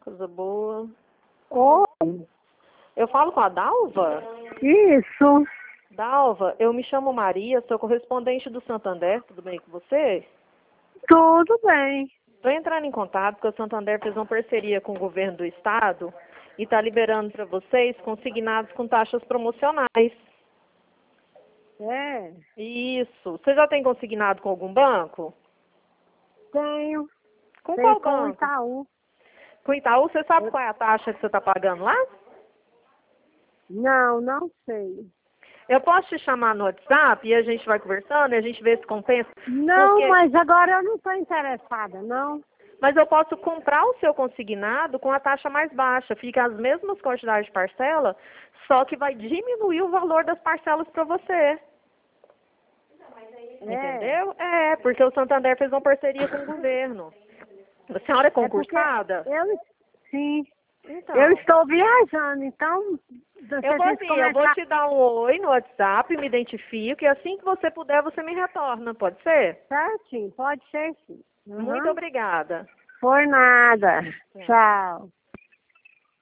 Coisa boa. Oi, Eu falo com a Dalva? isso, Dalva, eu me chamo Maria, sou correspondente do Santander, tudo bem com você? tudo bem. Estou entrando em contato porque o Santander fez uma parceria com o governo do estado e está liberando para vocês consignados com taxas promocionais. É, Isso. Você já tem consignado com algum banco? tenho, Com tenho qual com o banco? Itaú. Com o Itaú, você sabe qual é a taxa que você está pagando lá? Não, não sei. Eu posso te chamar no WhatsApp e a gente vai conversando e a gente vê se compensa. Não, mas agora eu não estou interessada, não. Mas eu posso comprar o seu consignado com a taxa mais baixa. Fica as mesmas quantidades de parcela, só que vai diminuir o valor das parcelas para você. Entendeu? É, porque o Santander fez uma parceria com o governo. A senhora é É porque concursada? sim, Então, eu estou viajando, então, se eu a vou gente assim, eu vou começar... te dar um oi no WhatsApp, me identifico, e assim que você puder, você me retorna, pode ser? Certinho, pode ser sim. Muito Uhum. obrigada. Por nada. Tchau.